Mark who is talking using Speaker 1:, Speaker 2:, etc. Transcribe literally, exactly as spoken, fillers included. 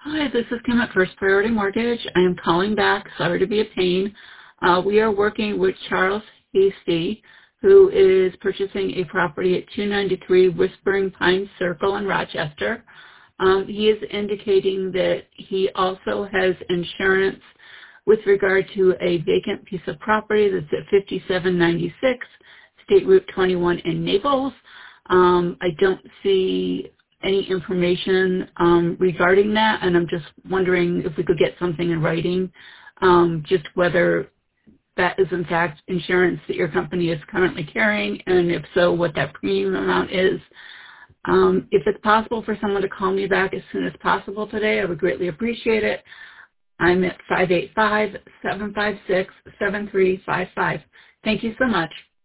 Speaker 1: Hi, this is Kim at First Priority Mortgage. I am calling back. Sorry to be a pain. Uh, we are working with Charles Hasty, who is purchasing a property at two ninety-three Whispering Pines Circle in Rochester. Um, he is indicating that he also has insurance with regard to a vacant piece of property that's at fifty-seven ninety-six State Route twenty-one in Naples. Um, I don't see any information um, regarding that, and I'm just wondering if we could get something in writing, um, just whether that is in fact insurance that your company is currently carrying, and if so, what that premium amount is. Um, if it's possible for someone to call me back as soon as possible today, I would greatly appreciate it. I'm at five eight five, seven five six, seven three five five. Thank you so much.